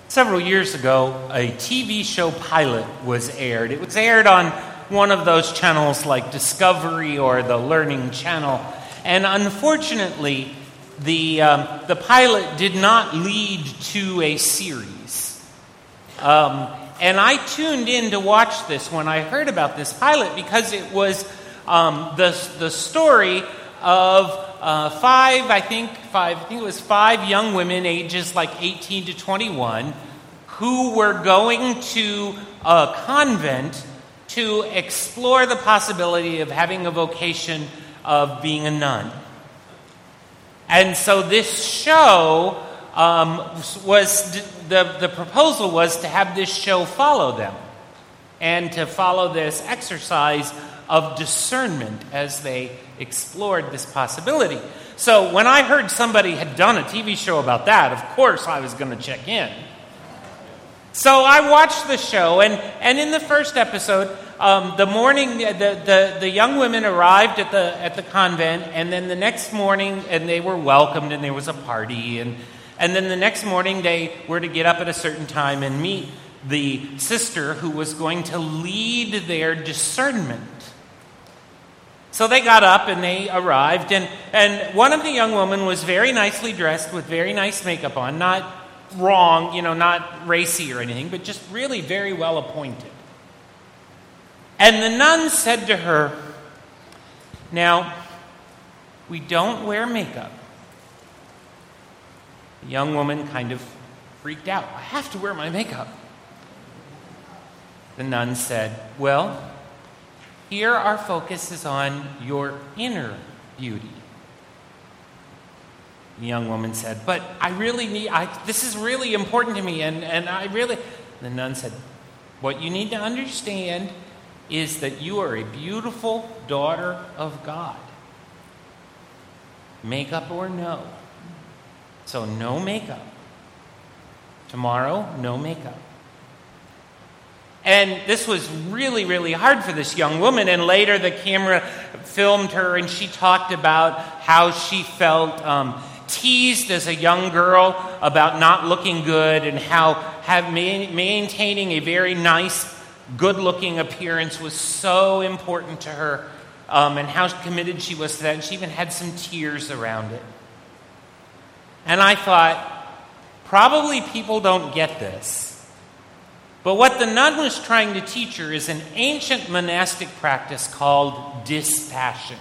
Several years ago, a TV show pilot was aired. It was aired on one of those channels like Discovery or the Learning Channel. And unfortunately, the pilot did not lead to a series. And I tuned in to watch this when I heard about this pilot because it was the story of five young women, ages like 18 to 21, who were going to a convent to explore the possibility of having a vocation of being a nun. And so this show the proposal was to have this show follow them and to follow this exercise of discernment as they explored this possibility. So when I heard somebody had done a TV show about that, of course I was going to check in. So I watched the show, and in the first episode, the morning the young women arrived at the convent, and then the next morning, and they were welcomed, and there was a party, and then the next morning they were to get up at a certain time and meet the sister who was going to lead their discernment. So they got up and they arrived, and one of the young women was very nicely dressed with very nice makeup on, not wrong, not racy or anything, but just really very well appointed. And the nun said to her, "Now, we don't wear makeup." The young woman kind of freaked out. "I have to wear my makeup." The nun said, "Well, here our focus is on your inner beauty." The young woman said, "But I really need, this is really important to me, and I really..." The nun said, "What you need to understand is that you are a beautiful daughter of God. Makeup or no. So no makeup. Tomorrow, no makeup." And this was really, really hard for this young woman. And later the camera filmed her, and she talked about how she felt teased as a young girl about not looking good, and how maintaining a very nice, good-looking appearance was so important to her, and how committed she was to that. And she even had some tears around it. And I thought, probably people don't get this. But what the nun was trying to teach her is an ancient monastic practice called dispassion.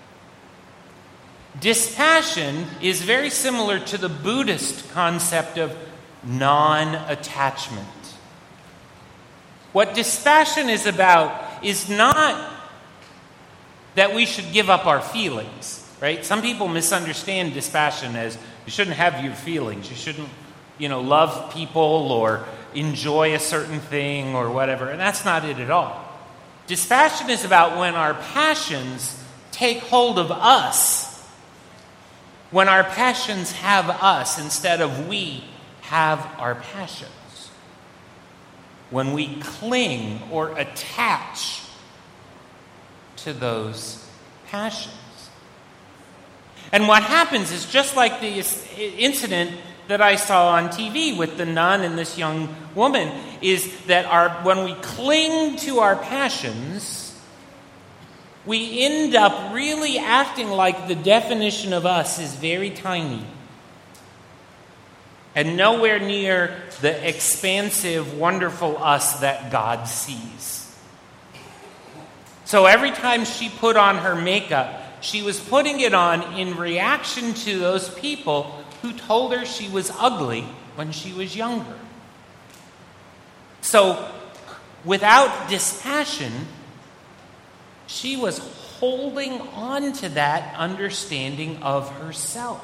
Dispassion is very similar to the Buddhist concept of non-attachment. What dispassion is about is not that we should give up our feelings, right? Some people misunderstand dispassion as you shouldn't have your feelings. You shouldn't, love people or enjoy a certain thing or whatever. And that's not it at all. Dispassion is about when our passions take hold of us. When our passions have us instead of we have our passions. When we cling or attach to those passions. And what happens is just like the incident that I saw on TV with the nun and this young woman, is that when we cling to our passions, we end up really acting like the definition of us is very tiny and nowhere near the expansive, wonderful us that God sees. So every time she put on her makeup, she was putting it on in reaction to those people who told her she was ugly when she was younger. So without dispassion, she was holding on to that understanding of herself.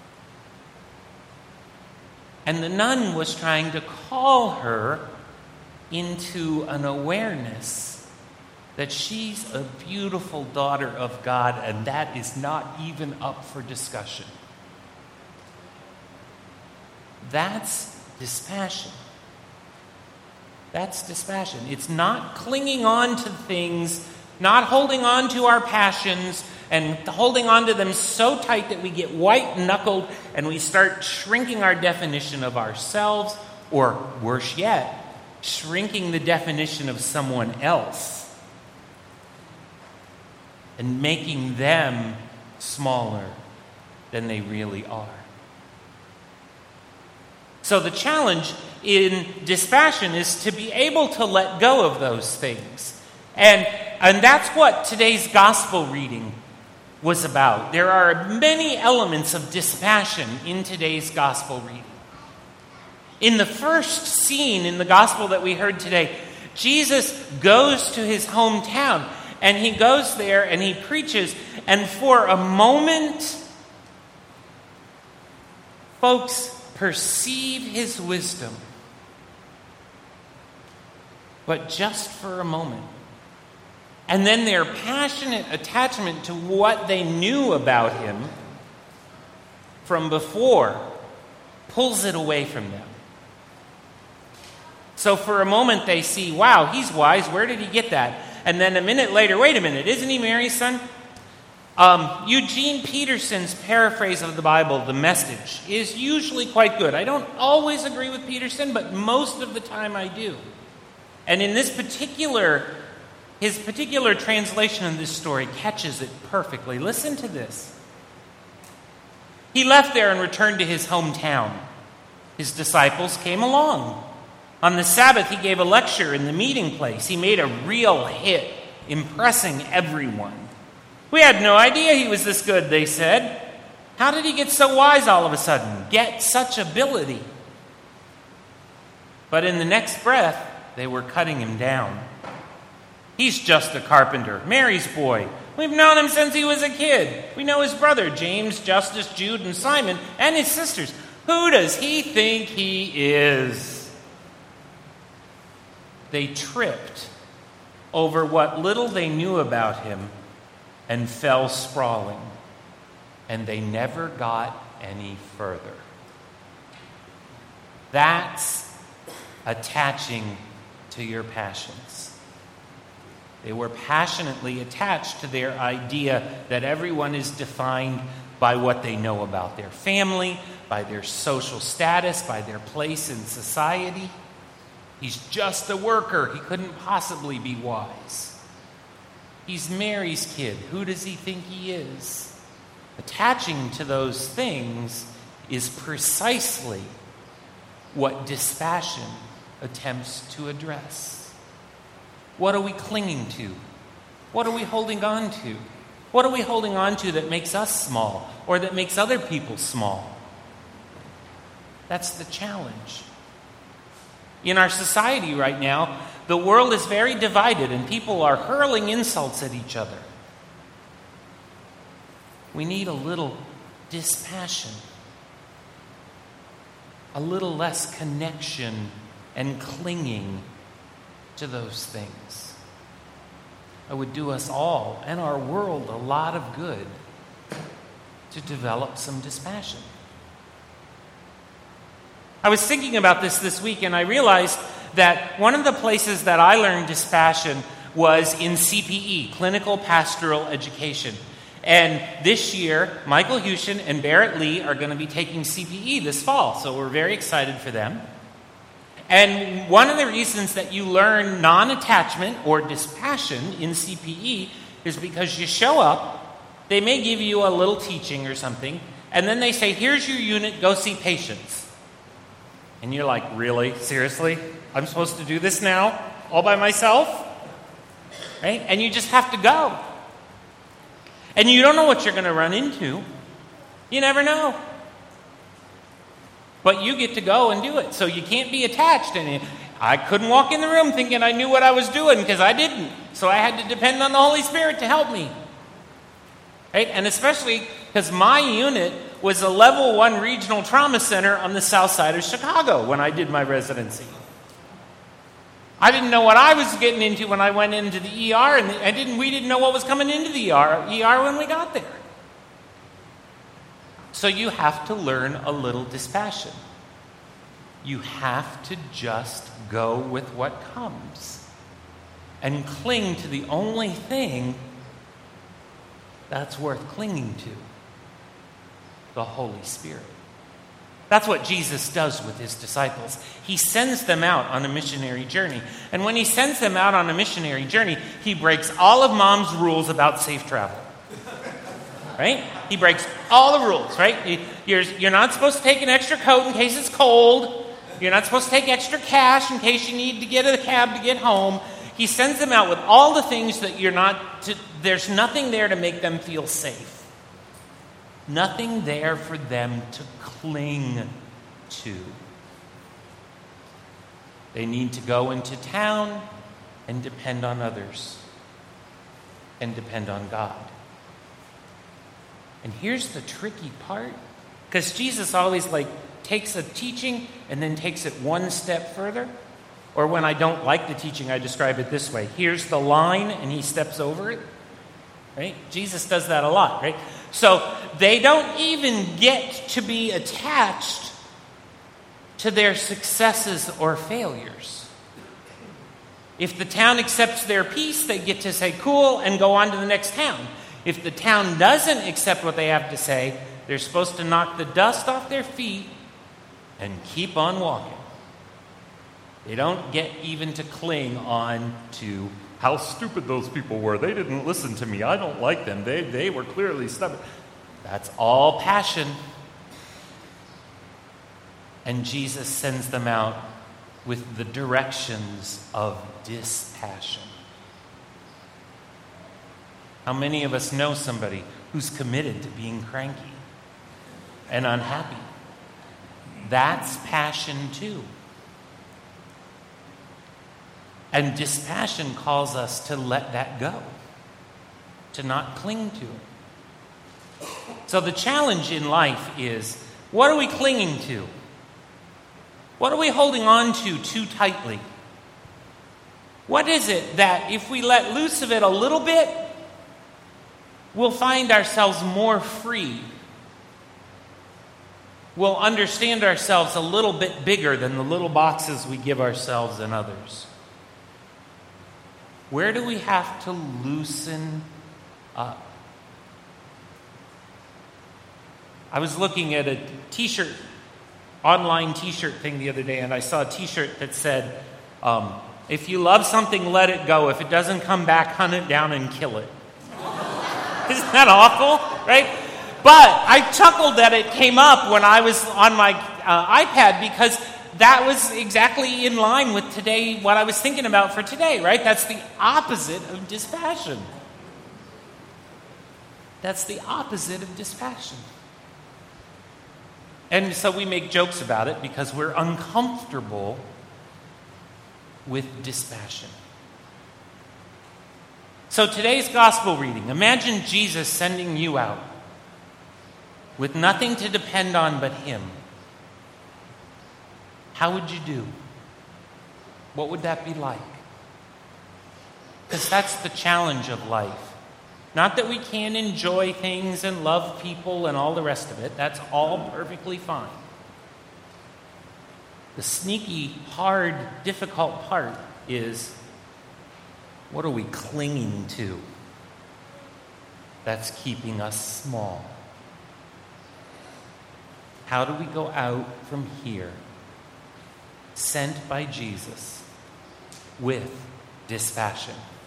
And the nun was trying to call her into an awareness that she's a beautiful daughter of God, and that is not even up for discussion. That's dispassion. That's dispassion. It's not clinging on to things, not holding on to our passions and holding on to them so tight that we get white-knuckled and we start shrinking our definition of ourselves Or worse yet, shrinking the definition of someone else and making them smaller than they really are. So the challenge in dispassion is to be able to let go of those things. And that's what today's gospel reading was about. There are many elements of dispassion in today's gospel reading. In the first scene in the gospel that we heard today, Jesus goes to his hometown, and he goes there and he preaches, and for a moment, folks perceive his wisdom. But just for a moment. And then their passionate attachment to what they knew about him from before pulls it away from them. So for a moment they see, wow, he's wise. Where did he get that? And then a minute later, wait a minute, isn't he Mary's son? Eugene Peterson's paraphrase of the Bible, The Message, is usually quite good. I don't always agree with Peterson, but most of the time I do. And in his particular translation of this story catches it perfectly. Listen to this. He left there and returned to his hometown. His disciples came along. On the Sabbath, he gave a lecture in the meeting place. He made a real hit, impressing everyone. We had no idea he was this good, they said. How did he get so wise all of a sudden? Get such ability? But in the next breath, they were cutting him down. He's just a carpenter, Mary's boy. We've known him since he was a kid. We know his brother, James, Justus, Jude, and Simon, and his sisters. Who does he think he is? They tripped over what little they knew about him and fell sprawling. And they never got any further. That's attaching to your passions. They were passionately attached to their idea that everyone is defined by what they know about their family, by their social status, by their place in society. He's just a worker. He couldn't possibly be wise. He's Mary's kid. Who does he think he is? Attaching to those things is precisely what dispassion attempts to address. What are we clinging to? What are we holding on to? What are we holding on to that makes us small or that makes other people small? That's the challenge. In our society right now, the world is very divided and people are hurling insults at each other. We need a little dispassion, a little less connection and clinging to those things. It would do us all and our world a lot of good to develop some dispassion. I was thinking about this week, and I realized that one of the places that I learned dispassion was in CPE, Clinical Pastoral Education. And this year, Michael Hushin and Barrett Lee are going to be taking CPE this fall, so we're very excited for them. And one of the reasons that you learn non-attachment or dispassion in CPE is because you show up, they may give you a little teaching or something, and then they say, here's your unit, go see patients. And you're like, really? Seriously? I'm supposed to do this now? All by myself? Right? And you just have to go. And you don't know what you're going to run into. You never know. But you get to go and do it. So you can't be attached. And I couldn't walk in the room thinking I knew what I was doing because I didn't. So I had to depend on the Holy Spirit to help me. Right? And especially because my unit was a level 1 regional trauma center on the south side of Chicago when I did my residency. I didn't know what I was getting into when I went into the ER, and we didn't know what was coming into the ER when we got there. So you have to learn a little dispassion. You have to just go with what comes and cling to the only thing that's worth clinging to. The Holy Spirit. That's what Jesus does with his disciples. He sends them out on a missionary journey. And when he sends them out on a missionary journey, he breaks all of Mom's rules about safe travel. Right? He breaks all the rules, right? You're not supposed to take an extra coat in case it's cold. You're not supposed to take extra cash in case you need to get a cab to get home. He sends them out with all the things that there's nothing there to make them feel safe. Nothing there for them to cling to. They need to go into town and depend on others and depend on God. And here's the tricky part, because Jesus always takes a teaching and then takes it one step further. Or when I don't like the teaching, I describe it this way. Here's the line and he steps over it. Right? Jesus does that a lot, right? So they don't even get to be attached to their successes or failures. If the town accepts their piece, they get to say, cool, and go on to the next town. If the town doesn't accept what they have to say, they're supposed to knock the dust off their feet and keep on walking. They don't get even to cling on to how stupid those people were. They didn't listen to me. I don't like them. They were clearly stubborn. That's all passion. And Jesus sends them out with the directions of dispassion. How many of us know somebody who's committed to being cranky and unhappy? That's passion too. And dispassion calls us to let that go, to not cling to it. So the challenge in life is, what are we clinging to? What are we holding on to too tightly? What is it that if we let loose of it a little bit, we'll find ourselves more free? We'll understand ourselves a little bit bigger than the little boxes we give ourselves and others. Where do we have to loosen up? I was looking at a t-shirt, online t-shirt thing the other day, and I saw a t-shirt that said, if you love something, let it go. If it doesn't come back, hunt it down and kill it. Isn't that awful, right? But I chuckled that it came up when I was on my iPad, because that was exactly in line with today, what I was thinking about for today, right? That's the opposite of dispassion. That's the opposite of dispassion. And so we make jokes about it because we're uncomfortable with dispassion. So today's gospel reading, imagine Jesus sending you out with nothing to depend on but him. How would you do? What would that be like? Because that's the challenge of life. Not that we can't enjoy things and love people and all the rest of it. That's all perfectly fine. The sneaky, hard, difficult part is, what are we clinging to that's keeping us small? How do we go out from here, sent by Jesus, with dispassion?